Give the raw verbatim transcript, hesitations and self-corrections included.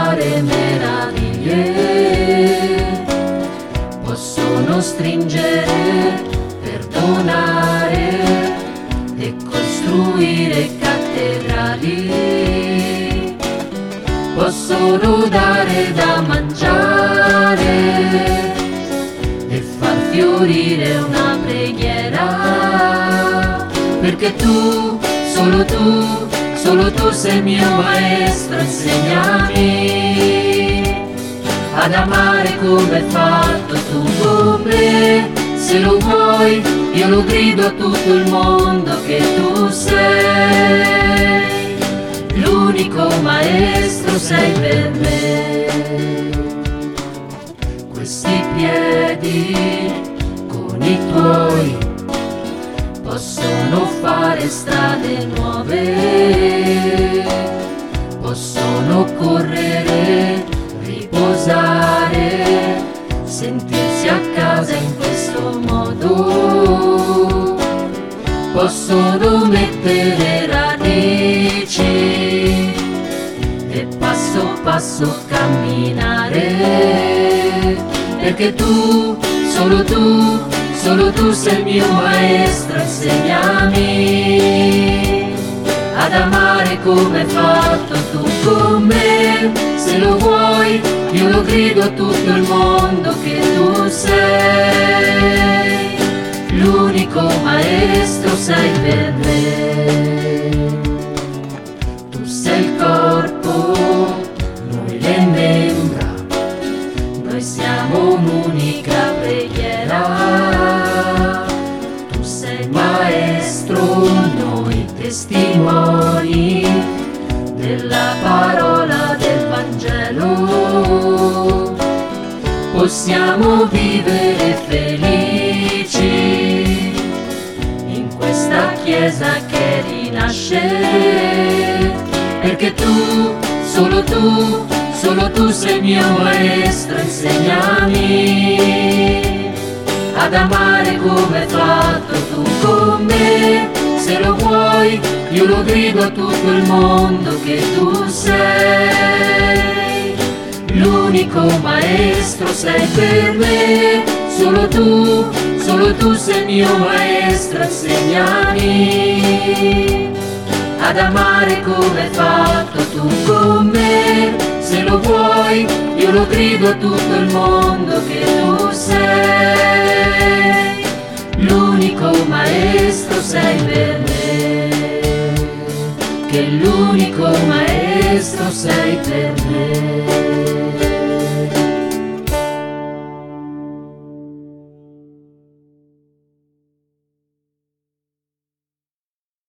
fare meraviglie, possono stringere, perdonare e costruire cattedrali, possono dare da mangiare e far fiorire una preghiera, perché tu, solo tu, solo tu sei il mio maestro. Insegnami ad amare come hai fatto tu con me. Se lo vuoi, io lo grido a tutto il mondo che tu sei l'unico maestro, sei per me. Questi piedi con i tuoi possono fare strade nuove, possono correre, riposare, sentirsi a casa in questo modo, possono mettere radici e passo passo camminare, perché tu, solo tu, solo tu sei il mio maestro. Insegnami ad amare come hai fatto tu con me. Se lo vuoi, io lo grido a tutto il mondo che tu sei l'unico maestro, sei per me. Tu sei il corpo, noi le membra, noi siamo un'unica preghiera. Tu sei maestro, noi testimoni della parola del Vangelo, possiamo vivere felici in questa chiesa che rinasce, perché tu, solo tu, solo tu sei il mio maestro. Insegnami ad amare come hai fatto tu con me. Se lo vuoi, io lo grido a tutto il mondo che tu sei l'unico maestro, sei per me. Solo tu, solo tu sei il mio maestro. Insegnami ad amare come hai fatto tu con me. Se lo vuoi, io lo grido a tutto il mondo che tu sei l'unico maestro, sei per me, che l'unico maestro sei per me.